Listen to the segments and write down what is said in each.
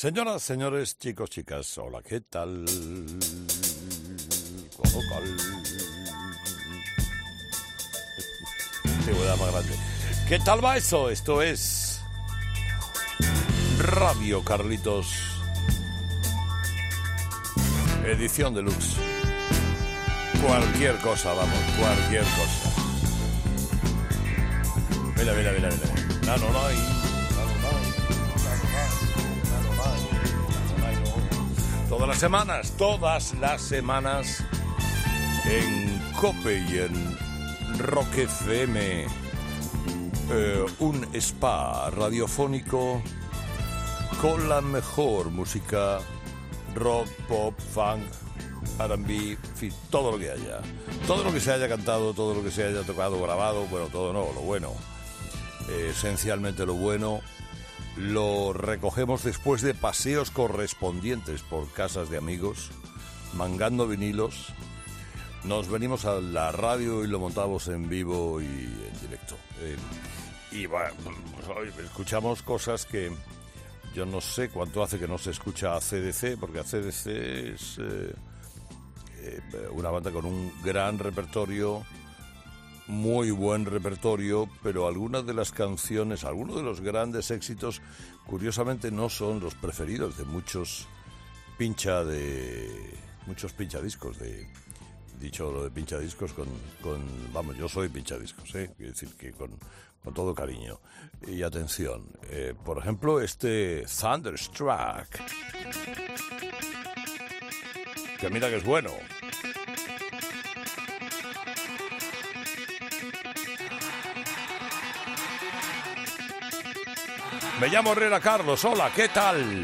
Señoras, señores, chicos, chicas, hola, ¿qué tal? ¿Cómo cal? Qué buena más grande. ¿Qué tal va eso? Esto es Radio Carlitos, edición deluxe. Cualquier cosa, vamos, cualquier cosa. Mira, mira, mira, mira. Todas las semanas en COPE y en Rock FM, un spa radiofónico con la mejor música, rock, pop, funk, R&B, en fin, todo lo que haya. Todo lo que se haya cantado, todo lo que se haya tocado, grabado, bueno, todo no, lo bueno. Esencialmente lo bueno lo recogemos después de paseos correspondientes por casas de amigos, mangando vinilos. Nos venimos a la radio y lo montamos en vivo y en directo. Y bueno, pues, escuchamos cosas que yo no sé cuánto hace que no se escucha AC/DC, porque AC/DC es una banda con un gran repertorio, muy buen repertorio, pero algunas de las canciones, algunos de los grandes éxitos, curiosamente no son los preferidos de muchos pinchadiscos. Dicho lo de pinchadiscos vamos, yo soy pinchadiscos, quiero decir que con todo cariño y atención. Por ejemplo, este Thunderstruck, que mira que es bueno. Me llamo Herrera Carlos, hola, ¿qué tal?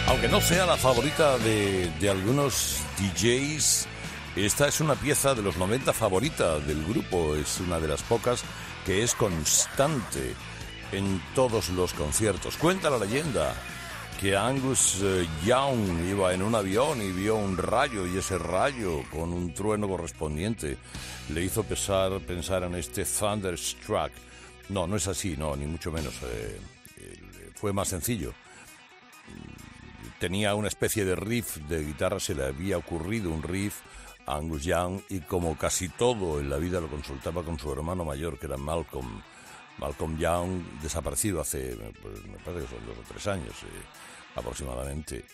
Aunque no sea la favorita de algunos DJs, esta es una pieza de los 90 favorita del grupo. Es una de las pocas que es constante en todos los conciertos. Cuenta la leyenda que Angus Young iba en un avión y vio un rayo, y ese rayo, con un trueno correspondiente, le hizo pensar en este Thunderstruck. No, no es así, no, ni mucho menos. Fue más sencillo. Tenía una especie de riff de guitarra, se le había ocurrido un riff a Angus Young, y como casi todo en la vida lo consultaba con su hermano mayor, que era Malcolm Young, desaparecido hace, pues, me parece que son 2 o 3 años aproximadamente.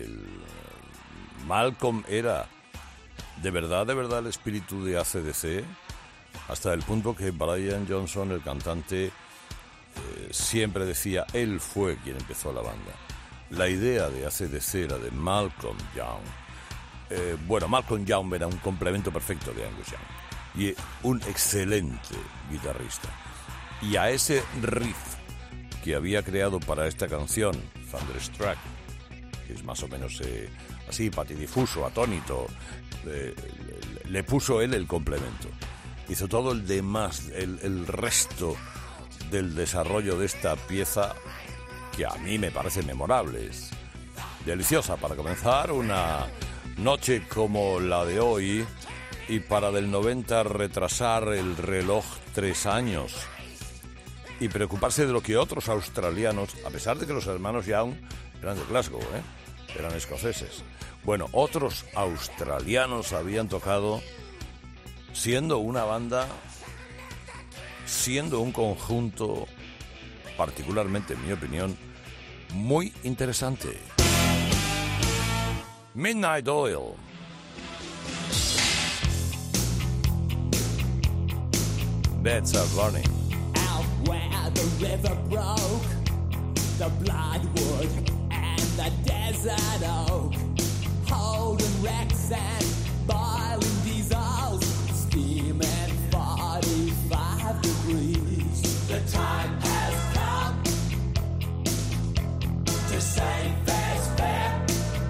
Malcolm era de verdad el espíritu de AC/DC, hasta el punto que Brian Johnson, el cantante, siempre decía, él fue quien empezó la banda. La idea de AC/DC era de Malcolm Young. Malcolm Young era un complemento perfecto de Angus Young y un excelente guitarrista. Y a ese riff que había creado para esta canción, Thunderstruck, que es más o menos así, patidifuso, atónito, le puso él el complemento. Hizo todo el demás, el resto del desarrollo de esta pieza, que a mí me parece memorable. Es deliciosa para comenzar una noche como la de hoy, y para del 90 retrasar el reloj 3 años y preocuparse de lo que otros australianos, a pesar de que los hermanos Young eran de Glasgow, eran escoceses, bueno, otros australianos habían tocado, siendo una banda, siendo un conjunto particularmente, en mi opinión, muy interesante. Midnight Oil. Beds are burning. Out where the river broke, the bloodwood and the desert oak, holding wrecks and boiling diesels, steaming 45 degrees. The time has come to save fair's fair,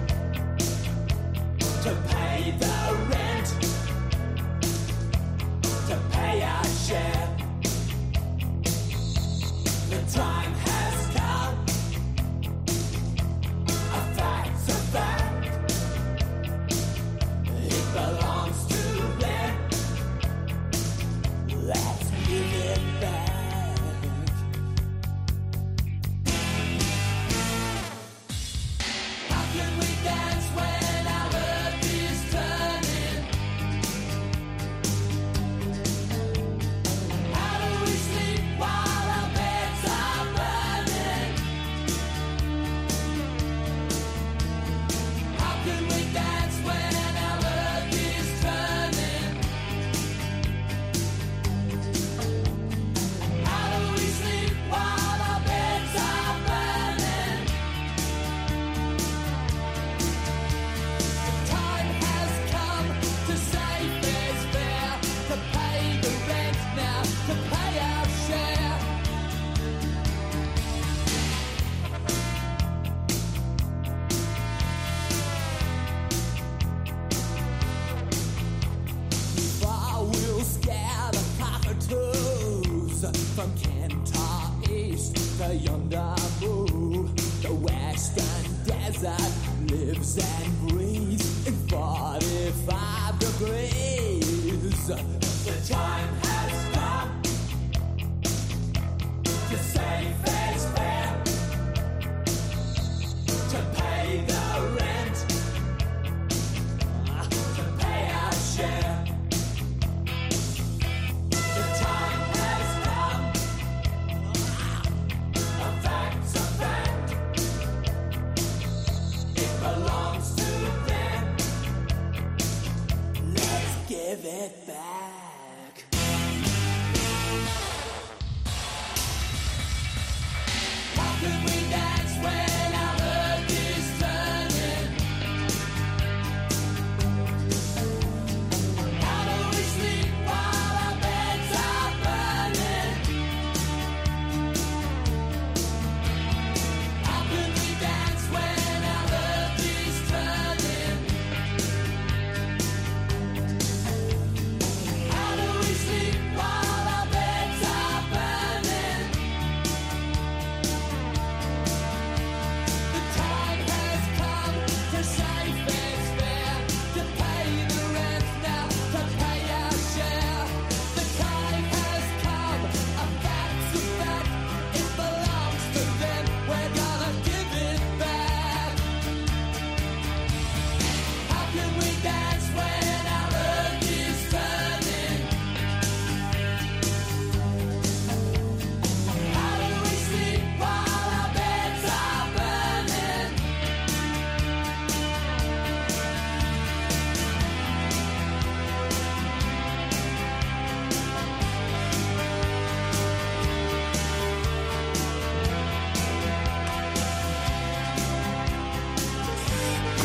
to pay the rent, to pay our share. The time has come, a fact's a fact, it belongs to them, let's give it back. How can we dance when our earth is turning? How do we sleep while our beds are burning? How can we dance when our earth is turning? How do we sleep while our beds are burning? The time has come to save fair's fair, to pay the rent now, to pay our share. I will scare the cockatoos from Kentar East to yonder Moo. The western desert lives and breathes in 45 degrees. The time has come to save fair's fair, to pay the rent, to pay our share. The time has come, a fact's a fact, it belongs to them, let's give it back.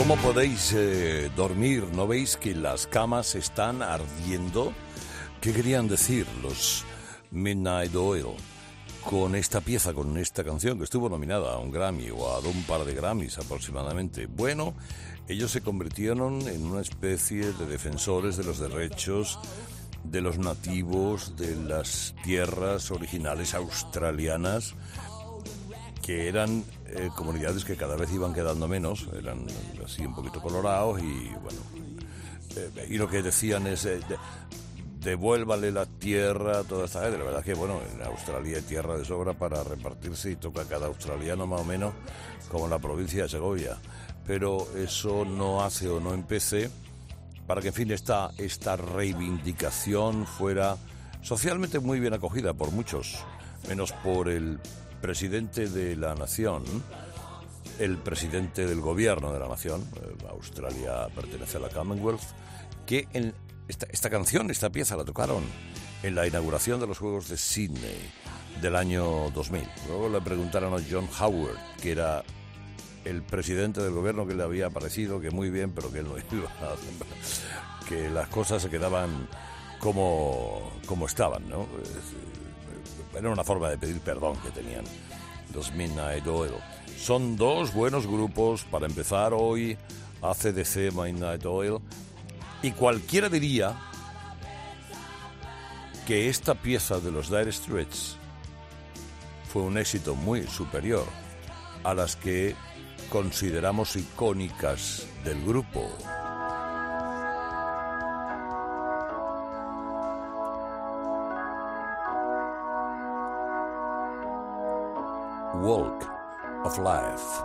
¿Cómo podéis dormir? ¿No veis que las camas están ardiendo? ¿Qué querían decir los Midnight Oil con esta pieza, con esta canción que estuvo nominada a un Grammy o a un par de Grammys aproximadamente? Bueno, ellos se convirtieron en una especie de defensores de los derechos de los nativos de las tierras originales australianas, que eran comunidades que cada vez iban quedando menos, eran así un poquito colorados y bueno, y lo que decían es devuélvale la tierra a toda esta gente. La verdad que bueno, en Australia hay tierra de sobra para repartirse y toca a cada australiano más o menos como en la provincia de Segovia, pero eso no hace o no empece para que en fin esta reivindicación fuera socialmente muy bien acogida por muchos, menos por el presidente de la nación, el presidente del gobierno de la nación. Australia pertenece a la Commonwealth, que en esta canción, esta pieza la tocaron en la inauguración de los Juegos de Sydney del año 2000. Luego le preguntaron a John Howard, que era el presidente del gobierno, que le había parecido que muy bien, pero que él no iba a, que las cosas se quedaban como estaban, ¿no? Era una forma de pedir perdón que tenían los Midnight Oil. Son dos buenos grupos para empezar hoy, AC/DC, Midnight Oil, y cualquiera diría que esta pieza de los Dire Straits fue un éxito muy superior a las que consideramos icónicas del grupo. Walk of Life.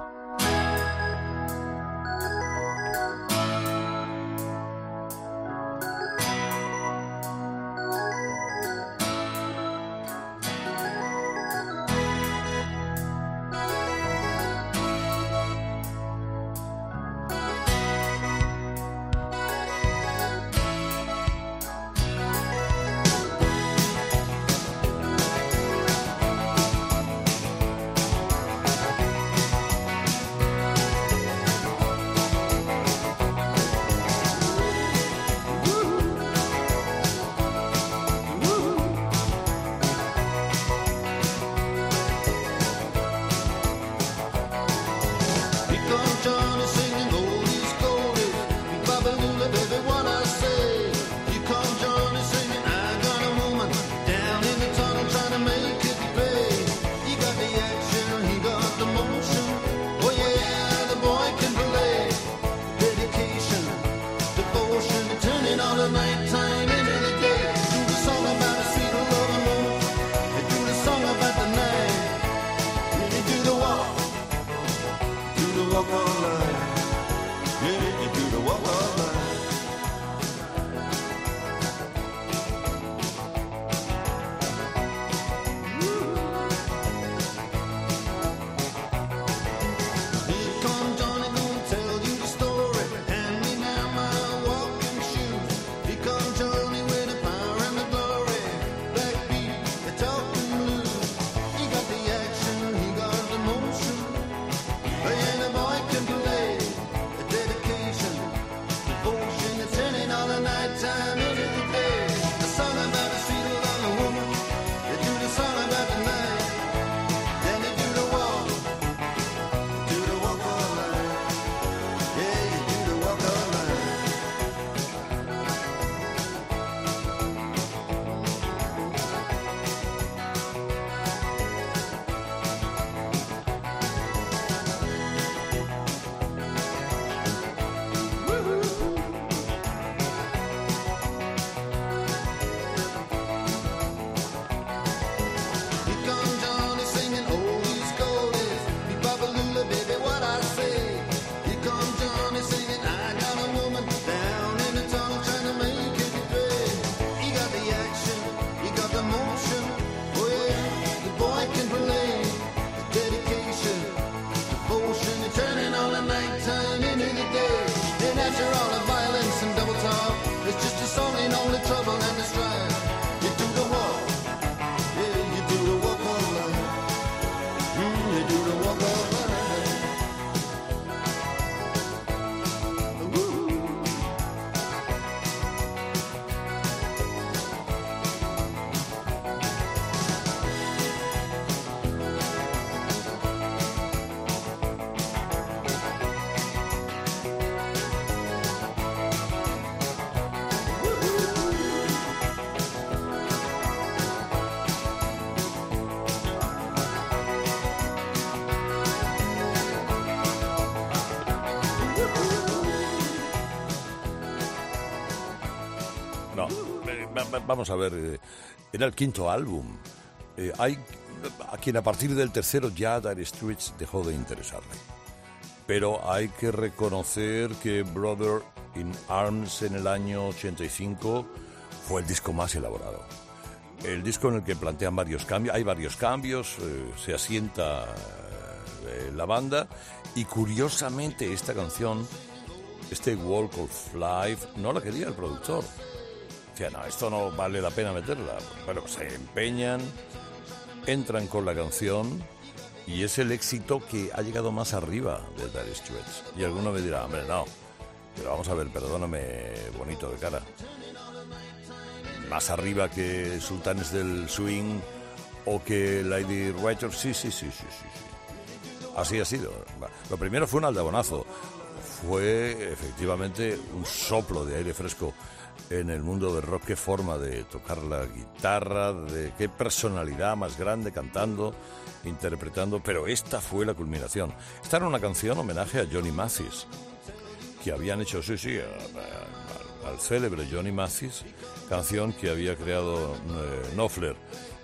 vamos a ver, era el quinto álbum. Hay a quien a partir del tercero ya Dire Straits dejó de interesarle. Pero hay que reconocer que Brother in Arms en el año 85 fue el disco más elaborado. El disco en el que plantean varios cambios, hay varios cambios, se asienta la banda y curiosamente esta canción, este Walk of Life, no la quería el productor. Decía, no, esto no vale la pena meterla. Bueno, se empeñan, entran con la canción y es el éxito que ha llegado más arriba de Dire Straits. Y alguno me dirá, hombre, no, pero vamos a ver, perdóname, bonito de cara. Más arriba que Sultanes del Swing o que Lady Writer, sí. Así ha sido. Lo primero fue un aldabonazo. Fue efectivamente un soplo de aire fresco en el mundo del rock. Qué forma de tocar la guitarra, de qué personalidad más grande cantando, interpretando. Pero esta fue la culminación. Esta era una canción homenaje a Johnny Mathis, que habían hecho, al célebre Johnny Mathis, canción que había creado Knopfler.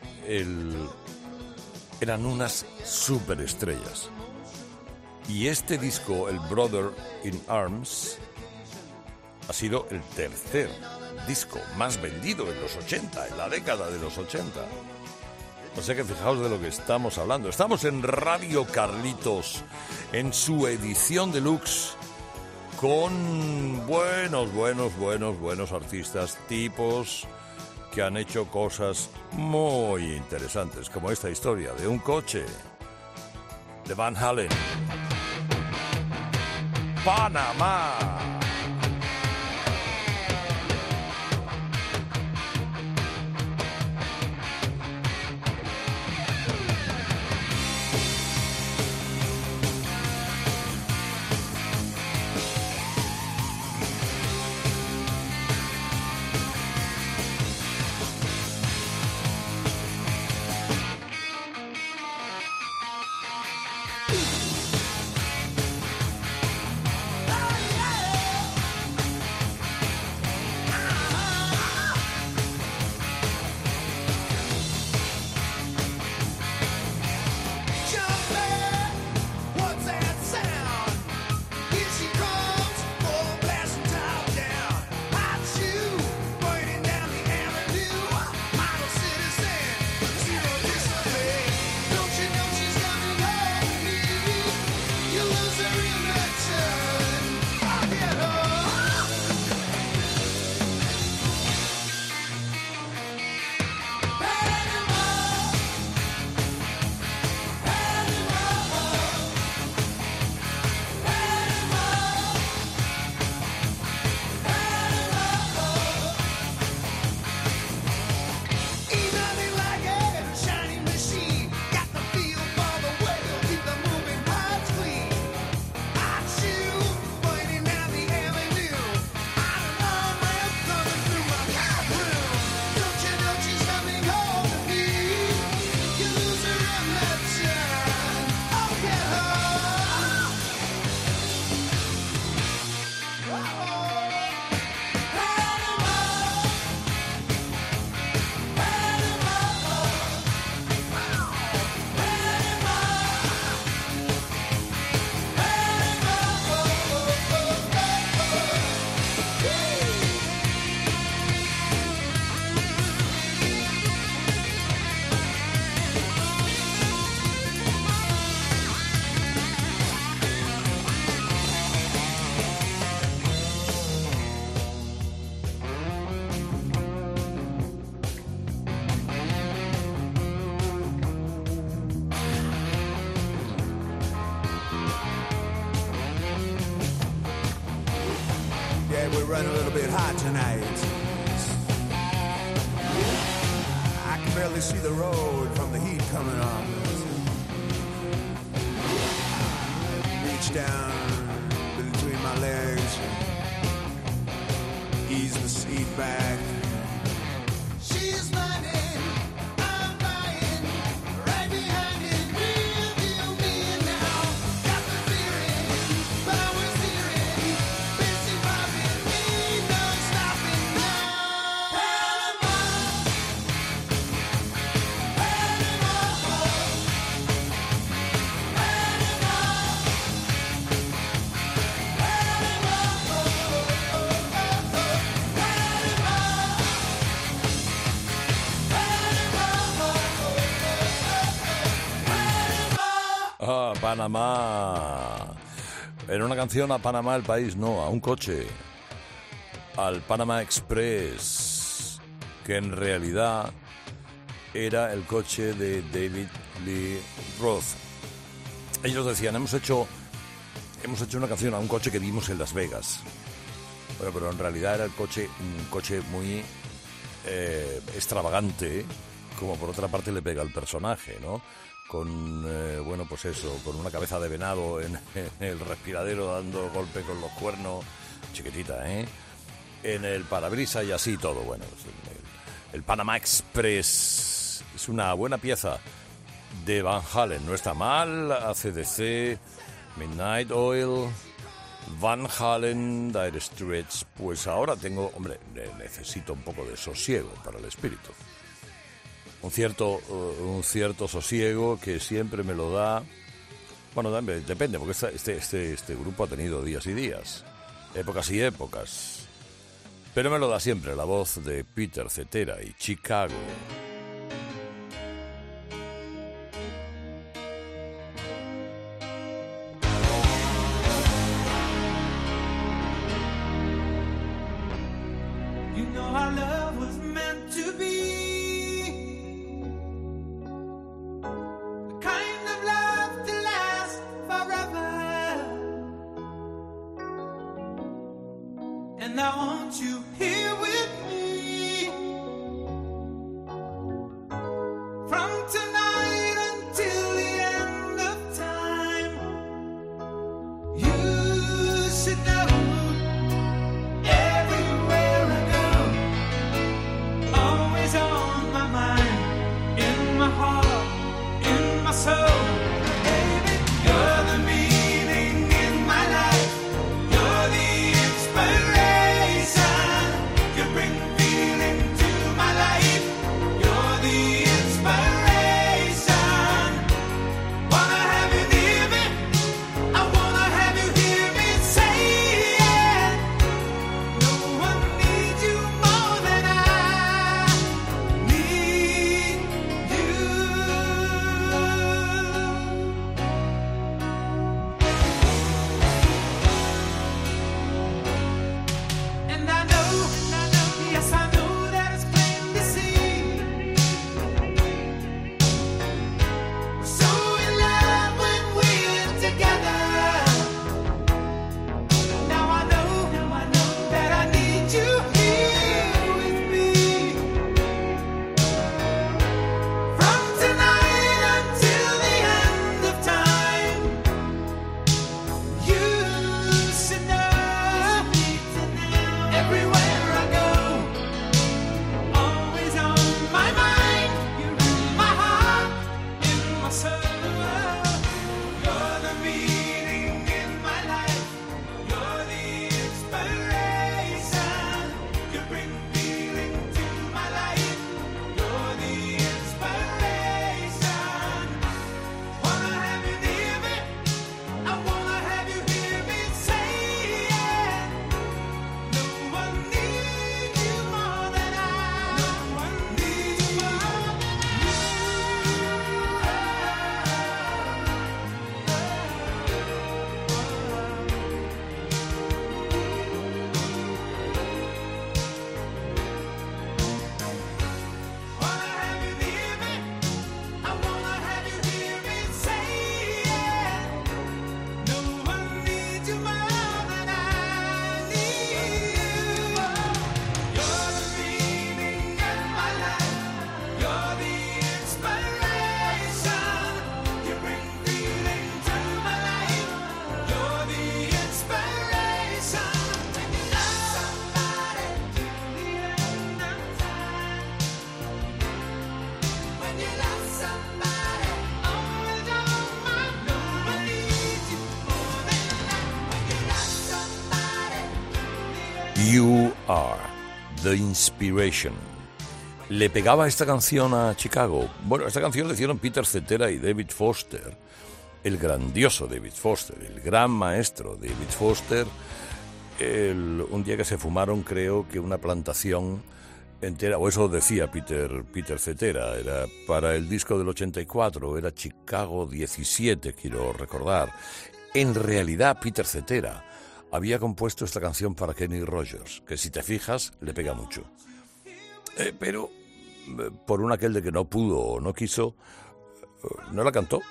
Eran unas superestrellas. Y este disco, el Brother in Arms, ha sido el tercer disco más vendido en los 80, en la década de los 80. O sea que fijaos de lo que estamos hablando. Estamos en Radio Carlitos, en su edición deluxe, con buenos artistas, tipos que han hecho cosas muy interesantes, como esta historia de un coche de Van Halen. Panamá. We're running a little bit hot tonight. I can barely see the road from the heat coming on. Reach down between my legs, ease the seat back. She's running, I'm lying, right behind it, real me now. Got the feeling, power steering, busy robbing me, no stopping now. Panama. Panamá. Era una canción a Panamá, el país, no, a un coche. Al Panama Express, que en realidad era el coche de David Lee Roth. Ellos decían, hemos hecho una canción a un coche que vimos en Las Vegas. Bueno, pero en realidad era un coche muy extravagante, como por otra parte le pega al personaje, ¿no? Con, bueno, pues eso, con una cabeza de venado en el respiradero dando golpe con los cuernos, chiquitita, ¿eh? En el parabrisas y así todo, bueno. El Panama Express es una buena pieza de Van Halen, no está mal, AC/DC, Midnight Oil, Van Halen, Dire Straits. Pues ahora necesito un poco de sosiego para el espíritu. Un cierto sosiego que siempre me lo da. Bueno, depende, porque este grupo ha tenido días y días, épocas y épocas. Pero me lo da siempre la voz de Peter Cetera y Chicago. You know our love was meant to be the kind of love to last forever. And I want you here with me from tonight until the end of time. You should know everywhere I go, always on my mind, in my heart, in my soul. Baby, you're the meaning in my life. You're the inspiration. You bring feeling to my life. You're the inspiration. Wanna have you near me. I wanna have you hear me say it. No one needs you more than I need you. And I know, yes I know that it's plain to see. We're so in love when we're together. Now I know that I need you here with me. From tonight until the end of time. You should know everywhere I go, always on my mind. You're in my heart, in my soul. You're the meaning in my life. You're the inspiration. You bring feeling to my life. You're the inspiration. Wanna have you near me. I wanna have you hear me say it. No one needs you more than I. No one needs you more than Wanna have you near me. I wanna have you hear me say it. No one needs you more than I need you. You're the meaning in my life. You're the inspiration. You bring feeling to my life. You're the inspiration. When you love somebody till the end of time. When you love somebody, always on my mind. No one needs you more than that. When you love somebody. You are the inspiration. ¿Le pegaba esta canción a Chicago? Bueno, esta canción la hicieron Peter Cetera y David Foster, el grandioso David Foster, el gran maestro David Foster. Un día que se fumaron, creo que una plantación entera, o eso decía Peter Cetera, era para el disco del 84, era Chicago 17, quiero recordar. En realidad, Peter Cetera había compuesto esta canción para Kenny Rogers, que si te fijas, le pega mucho. Pero, por un aquel de que no pudo o no quiso, no la cantó.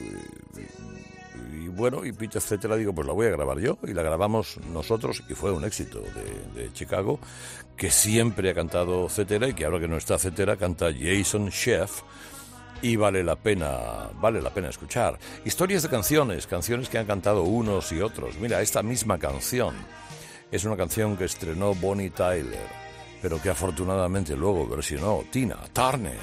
Y bueno, y Peter Cetera digo, pues la voy a grabar yo, y la grabamos nosotros, y fue un éxito de Chicago, que siempre ha cantado Cetera, y que ahora que no está Cetera, canta Jason Scheff, y vale la pena escuchar. Historias de canciones que han cantado unos y otros. Mira, esta misma canción es una canción que estrenó Bonnie Tyler, pero que afortunadamente luego versionó Tina Turner.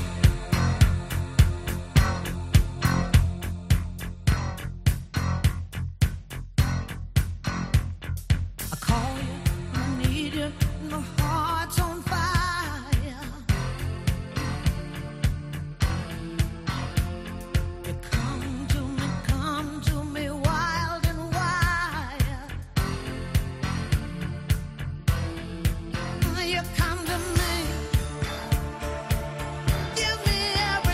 You come to me, give me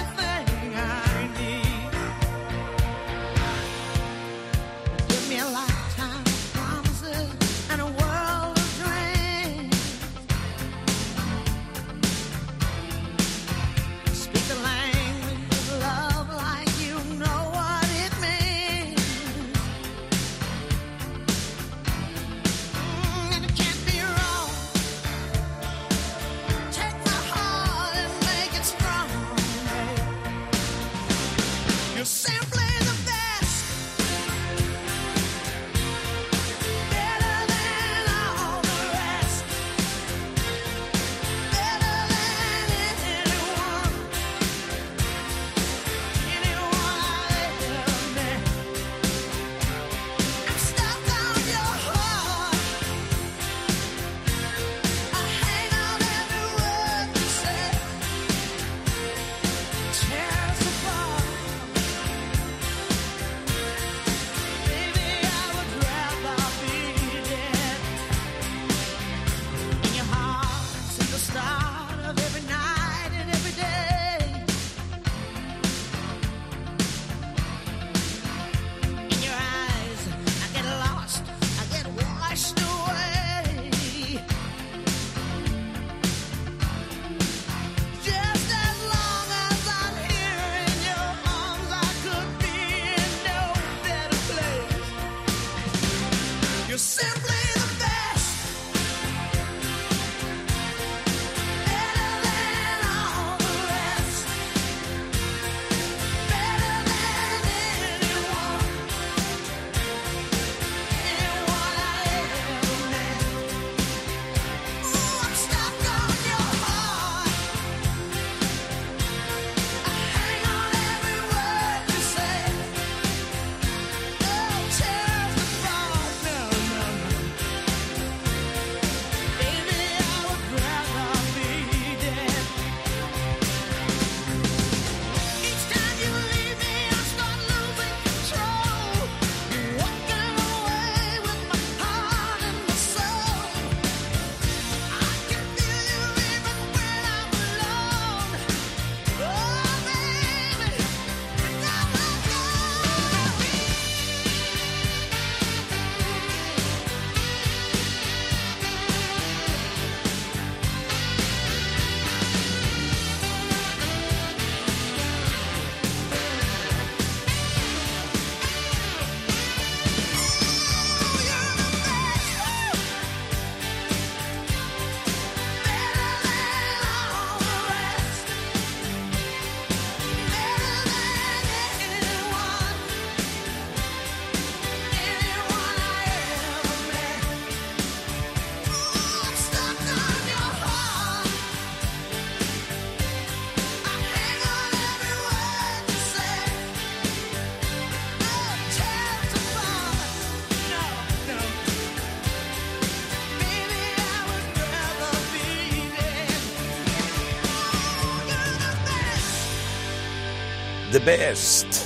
The Best.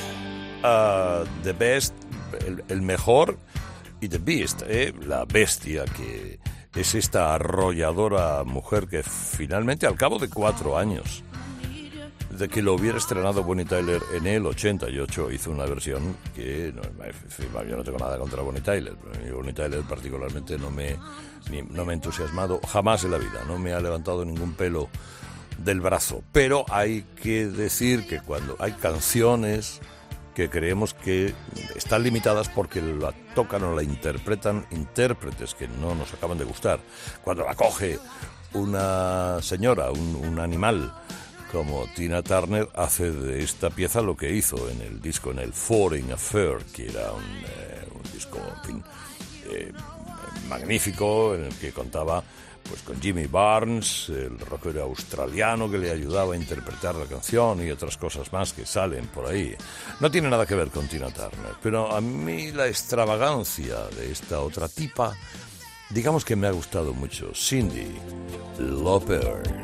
The Best, el mejor, y The Beast, la bestia que es esta arrolladora mujer que finalmente, al cabo de 4 años de que lo hubiera estrenado Bonnie Tyler en el 88, hizo una versión que, yo no tengo nada contra Bonnie Tyler, pero a mí Bonnie Tyler particularmente no me ha entusiasmado jamás en la vida, no me ha levantado ningún pelo del brazo. Pero hay que decir que cuando hay canciones que creemos que están limitadas porque la tocan o la interpretan intérpretes que no nos acaban de gustar, cuando la coge una señora, un animal como Tina Turner, hace de esta pieza lo que hizo en el disco, en el Foreign Affair, que era un disco, en fin, magnífico, en el que contaba pues con Jimmy Barnes, el rockero australiano que le ayudaba a interpretar la canción, y otras cosas más que salen por ahí. No tiene nada que ver con Tina Turner, pero a mí la extravagancia de esta otra tipa, digamos que me ha gustado mucho. Cyndi Lauper.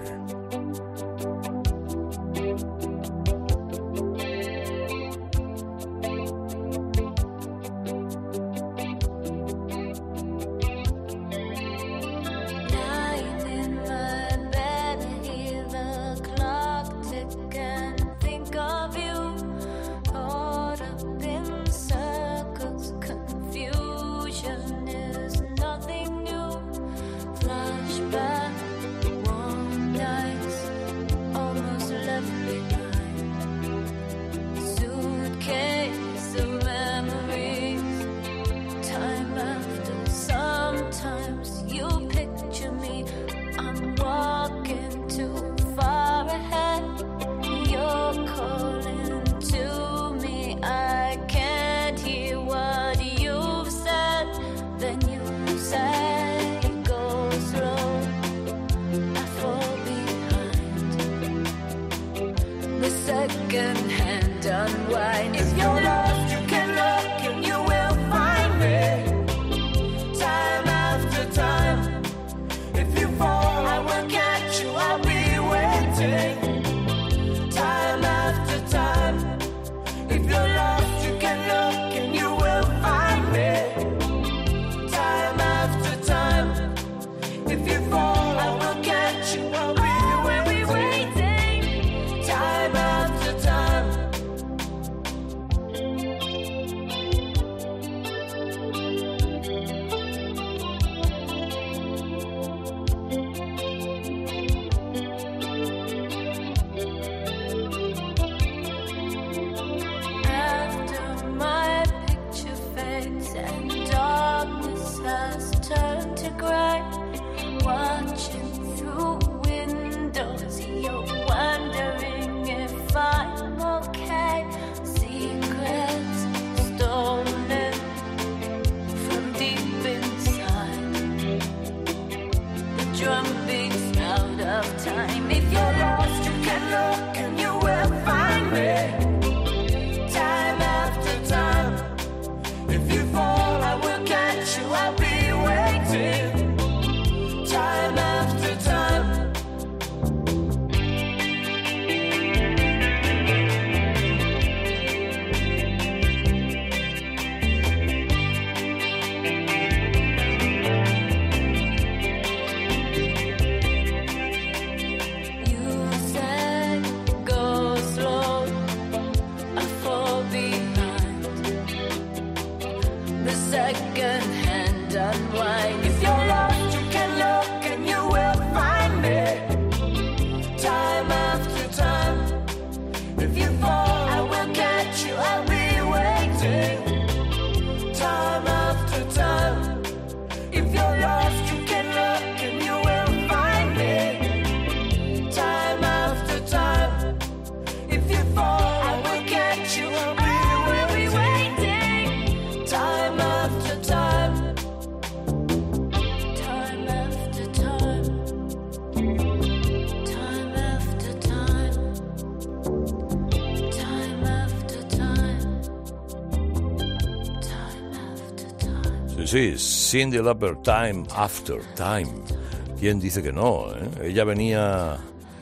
Sí, Cyndi Lauper, Time After Time. ¿Quién dice que no? Ella venía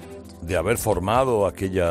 de haber formado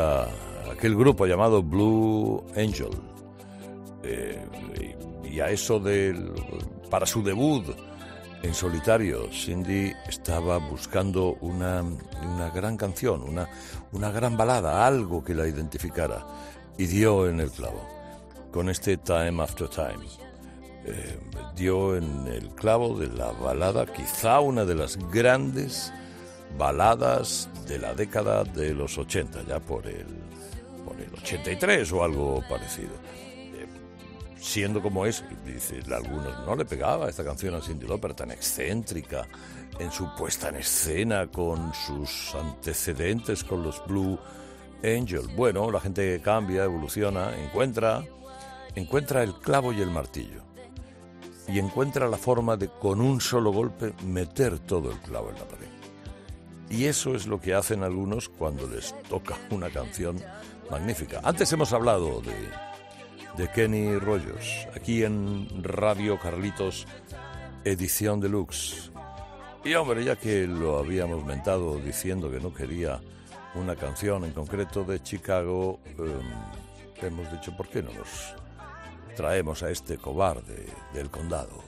aquel grupo llamado Blue Angel. Y a eso para su debut En solitario, Cindy estaba buscando una gran canción, una gran balada, algo que la identificara, y dio en el clavo, con este Time After Time. Dio en el clavo de la balada, quizá una de las grandes baladas de la década de los 80, ya por el 83 o algo parecido. Siendo como es, dice, algunos no le pegaba esta canción a Cyndi Lauper, tan excéntrica en su puesta en escena, con sus antecedentes con los Blue Angels. Bueno, la gente cambia, evoluciona, encuentra el clavo y el martillo, y encuentra la forma de, con un solo golpe, meter todo el clavo en la pared. Y eso es lo que hacen algunos cuando les toca una canción magnífica. Antes hemos hablado de Kenny Rogers, aquí en Radio Carlitos, edición deluxe. Y hombre, ya que lo habíamos mentado diciendo que no quería una canción en concreto de Chicago, hemos dicho, ¿por qué no nos traemos a este cobarde del condado?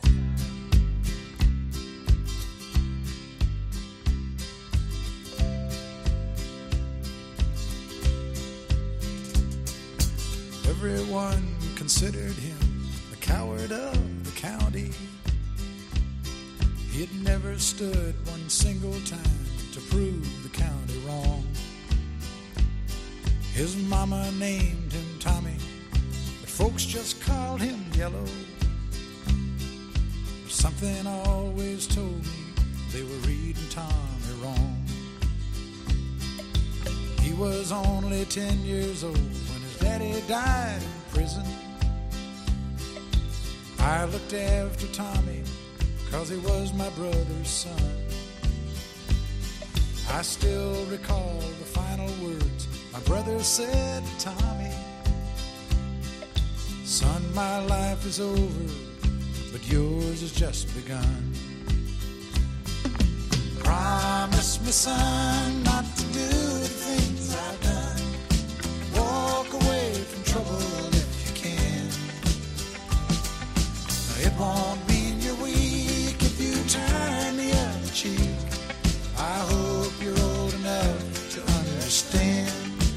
Everyone considered him the coward of the county. He'd never stood one single time to prove the county wrong. His mama named him Tommy, but folks just called him Yellow. Something always told me they were reading Tommy wrong. He was only 10 years old when his daddy died in prison. I looked after Tommy 'cause he was my brother's son. I still recall the final words my brother said to Tommy. Son, my life is over, but yours has just begun. Promise me, son, not to do the things I've done. Walk away from trouble if you can. Now, it won't mean you're weak if you turn the other cheek. I hope you're old enough to understand.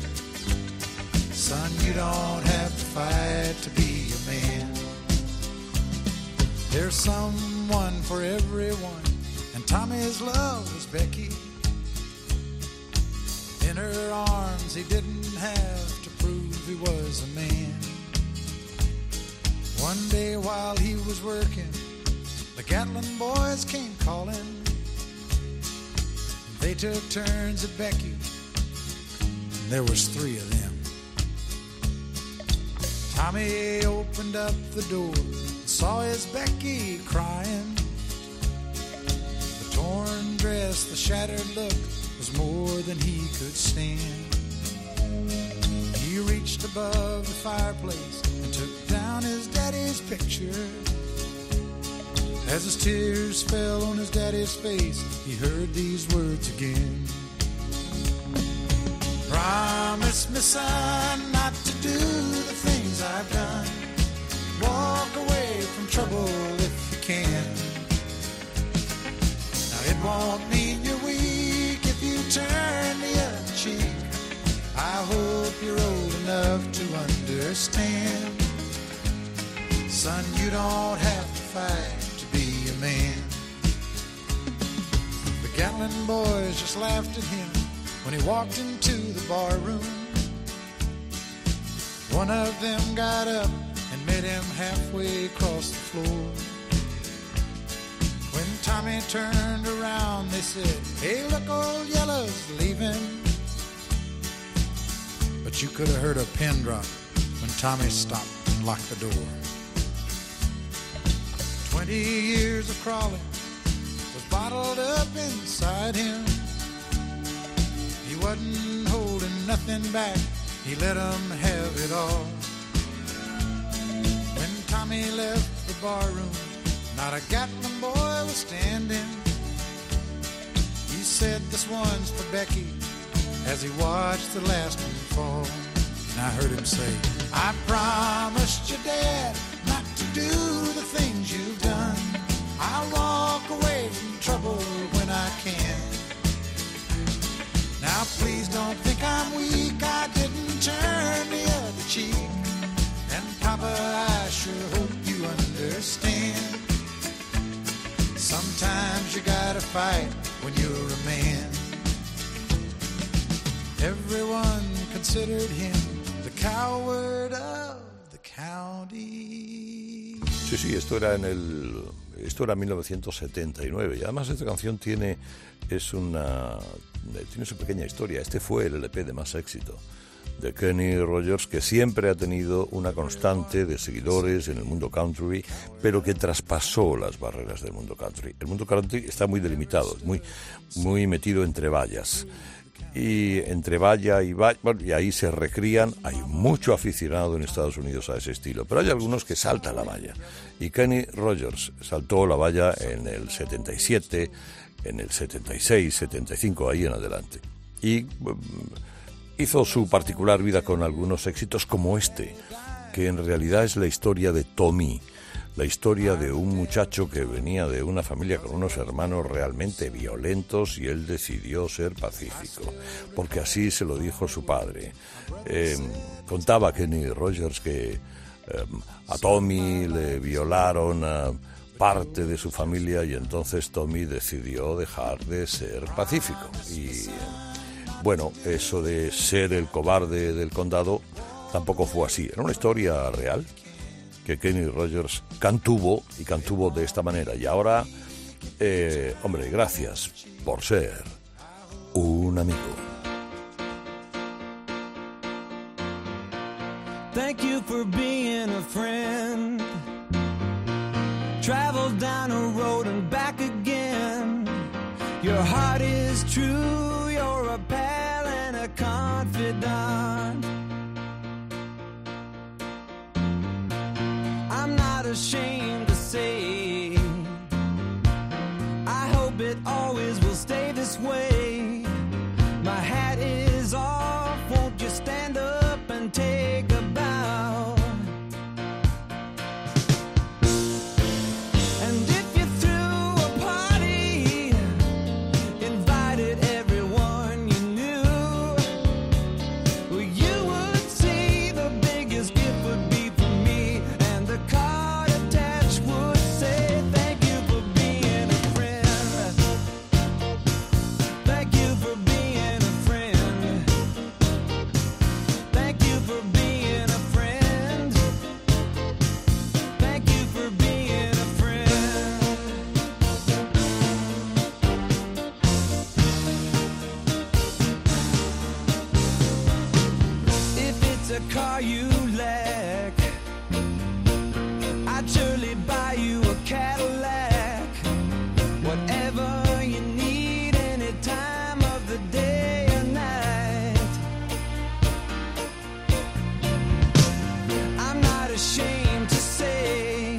Son, you don't have to fight to be a man. There's someone for everyone, and Tommy's love was Becky. In her arms he didn't have to prove he was a man. One day while he was working, the Gatlin boys came calling. They took turns at Becky, and there was 3 of them. Tommy opened up the door and saw his Becky crying. The torn dress, the shattered look was more than he could stand. He reached above the fireplace and took down his daddy's picture. As his tears fell on his daddy's face, he heard these words again. Promise me, son, not to do the things I've done. Walk away from trouble if you can. Now, it won't mean you're weak if you turn the other cheek. I hope you're old enough to understand. Son, you don't have to fight to be a man. The Gatlin boys just laughed at him when he walked into the bar room. One of them got up and met him halfway across the floor. When Tommy turned around, they said, "Hey, look, old Yellow's leaving." But you could have heard a pin drop when Tommy stopped and locked the door. 20 years of crawling was bottled up inside him. He wasn't holding nothing back, he let 'em have it all. When Tommy left the barroom, not a Gatlin boy was standing. He said, "This one's for Becky," as he watched the last one fall. And I heard him say, "I promised your dad not to do the things you've done. I'll walk away please don't think I'm weak. I didn't turn the other cheek. And Papa, I sure hope you understand. Sometimes you gotta fight when you're a man. Everyone considered him the coward of the county. Sí, esto era en 1979 y además esta canción tiene su pequeña historia. Este fue el LP de más éxito de Kenny Rogers, que siempre ha tenido una constante de seguidores en el mundo country, pero que traspasó las barreras del mundo country. El mundo country está muy delimitado, muy metido entre vallas. Y entre valla y valla, bueno, y ahí se recrían. Hay mucho aficionado en Estados Unidos a ese estilo, pero hay algunos que saltan la valla. Y Kenny Rogers saltó la valla en el 77, en el 76, 75, ahí en adelante. Y hizo su particular vida con algunos éxitos como este, que en realidad es la historia de Tommy. La historia de un muchacho que venía de una familia con unos hermanos realmente violentos y él decidió ser pacífico, porque así se lo dijo su padre. Contaba Kenny Rogers que a Tommy le violaron a parte de su familia y entonces Tommy decidió dejar de ser pacífico. Y bueno, eso de ser el cobarde del condado tampoco fue así. Era una historia real que Kenny Rogers cantuvo de esta manera. Y ahora, hombre, gracias por ser un amigo. Thank you for being a friend. Travel down a road and back again. Your heart is true, you're a pal and a confidant. I'm not ashamed to say, I hope it always will stay this way. My hat is off, won't you stand up and take a bow? And if you threw a party, invited everyone you knew, well, you would see the biggest gift would be from me, and the card attached would say, thank you for being a friend. Thank you for being a friend. Thank you for being a friend. Thank you for being a friend. If it's a car you lack, I'd surely buy you a Cadillac. Whatever you need, any time of the day or night. I'm not ashamed to say,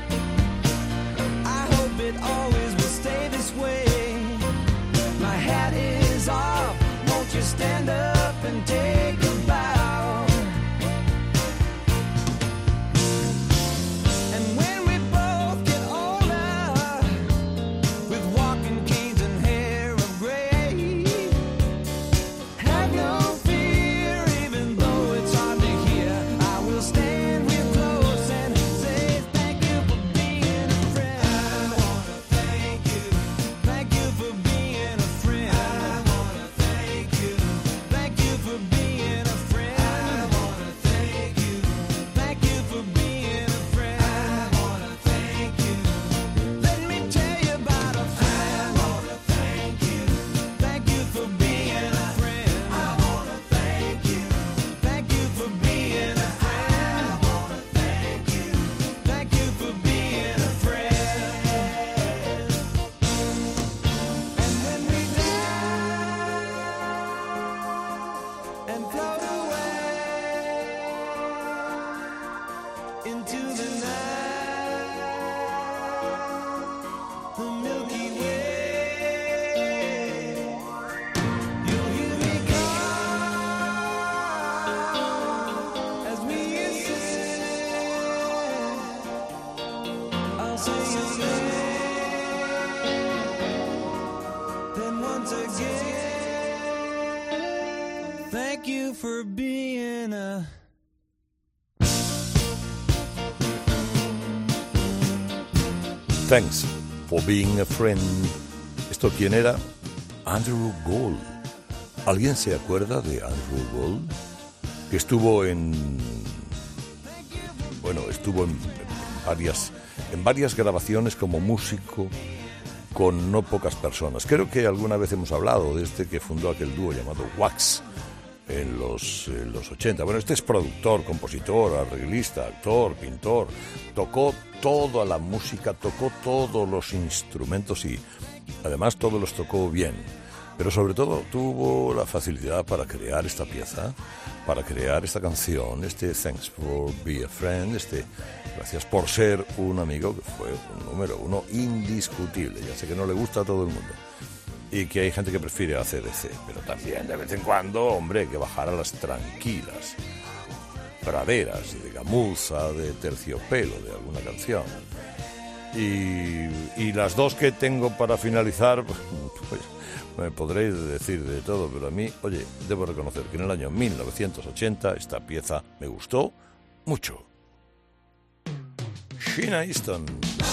I hope it always will stay this way. My hat is off, won't you stand up and take a bow? for being a... Thanks for being a friend. ¿Esto quién era? Andrew Gold. ¿Alguien se acuerda de Andrew Gold? Que estuvo en varias grabaciones como músico con no pocas personas. Creo que alguna vez hemos hablado de este que fundó aquel dúo llamado Wax en los 80. Bueno, este es productor, compositor, arreglista, actor, pintor. Tocó toda la música, tocó todos los instrumentos y además todos los tocó bien. Pero sobre todo tuvo la facilidad para crear esta pieza, para crear esta canción, Thanks for Being a Friend, Gracias por ser un amigo, que fue un número uno indiscutible. Ya sé que no le gusta a todo el mundo y que hay gente que prefiere AC/DC, pero también de vez en cuando, hombre, hay que bajar a las tranquilas praderas de gamuza, de terciopelo, de alguna canción. Y las dos que tengo para finalizar, pues me podréis decir de todo, pero a mí, oye, debo reconocer que en el año 1980 esta pieza me gustó mucho. Sheena Easton.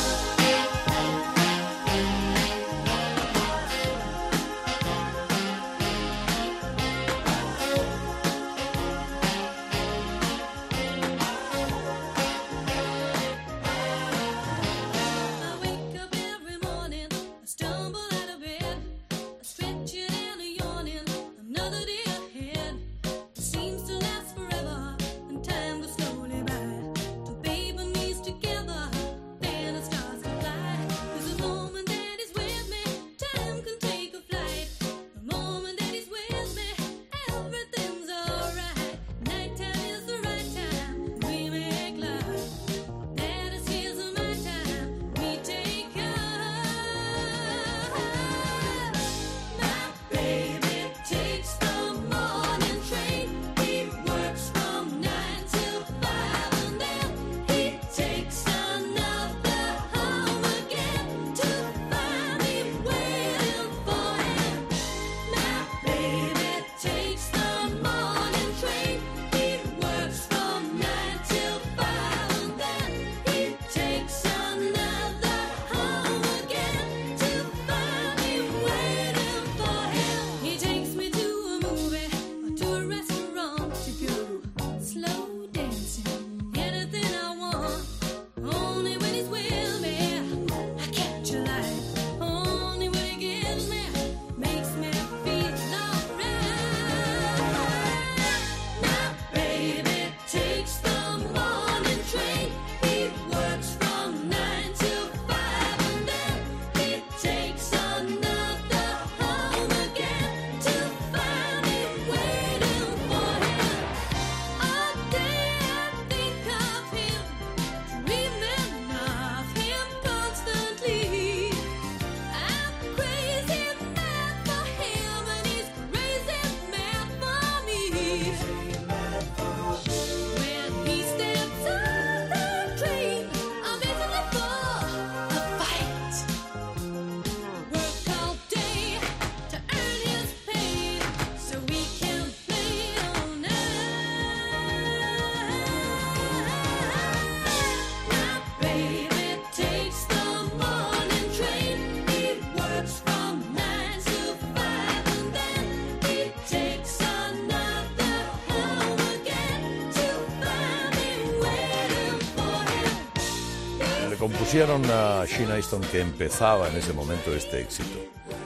Compusieron a Sheena Easton, que empezaba en ese momento este éxito,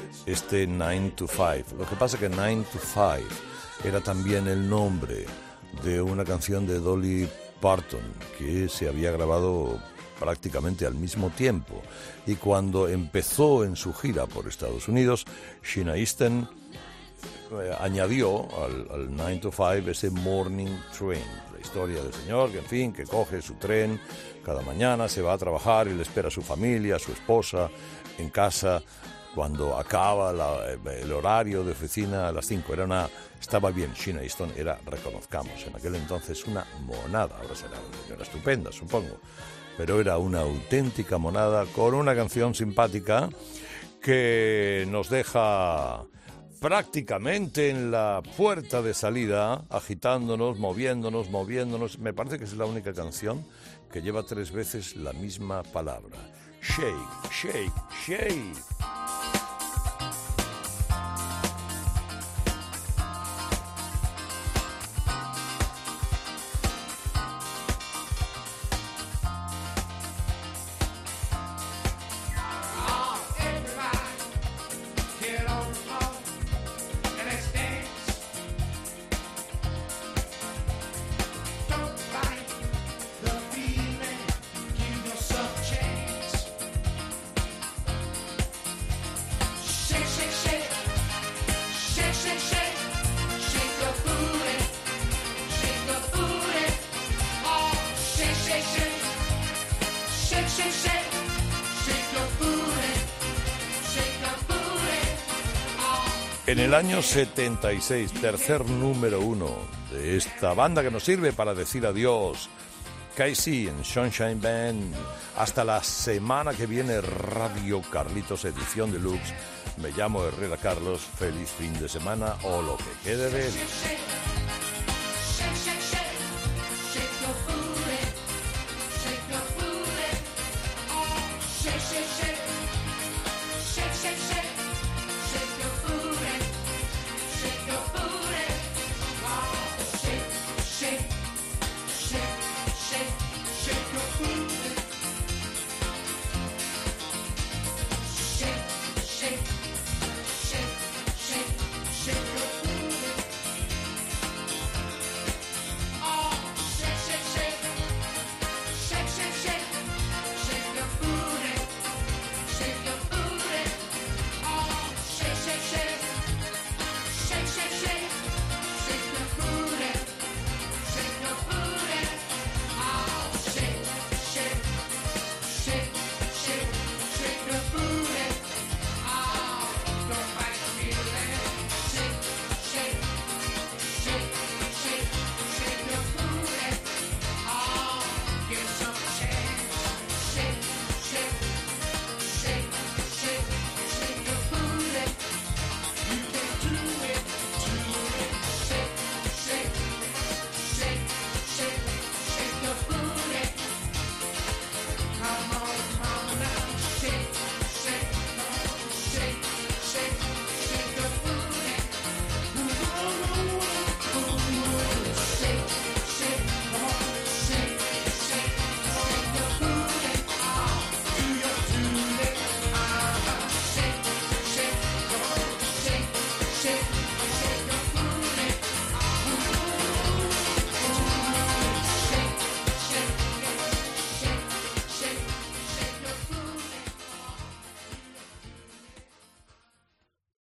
9 to 5. Lo que pasa que 9 to 5 era también el nombre de una canción de Dolly Parton que se había grabado prácticamente al mismo tiempo. Y cuando empezó en su gira por Estados Unidos, Sheena Easton añadió al 9 to 5 ese Morning Train, la historia del señor que, en fin, que coge su tren cada mañana, se va a trabajar y le espera a su familia, a su esposa en casa cuando acaba el horario de oficina a las 5. Estaba bien. Sheena Easton era, reconozcamos, en aquel entonces una monada. Ahora será una señora estupenda, supongo, pero era una auténtica monada con una canción simpática que nos deja prácticamente en la puerta de salida, agitándonos, moviéndonos. Me parece que es la única canción que lleva 3 veces la misma palabra. Shake, shake, shake. Get on the floor and let's dance. Don't fight the feeling. Give yourself a chance. Shake, shake, shake. Shake, shake, shake. Shake your booty. Shake your booty. Oh, shake, shake, shake. Shake, shake, shake. Shake your booty. Shake your booty. En el año 76, tercer número 1 de esta banda que nos sirve para decir adiós. Casey en Sunshine Band. Hasta la semana que viene, Radio Carlitos, edición deluxe. Me llamo Herrera Carlos. Feliz fin de semana o lo que quede de él. Shake,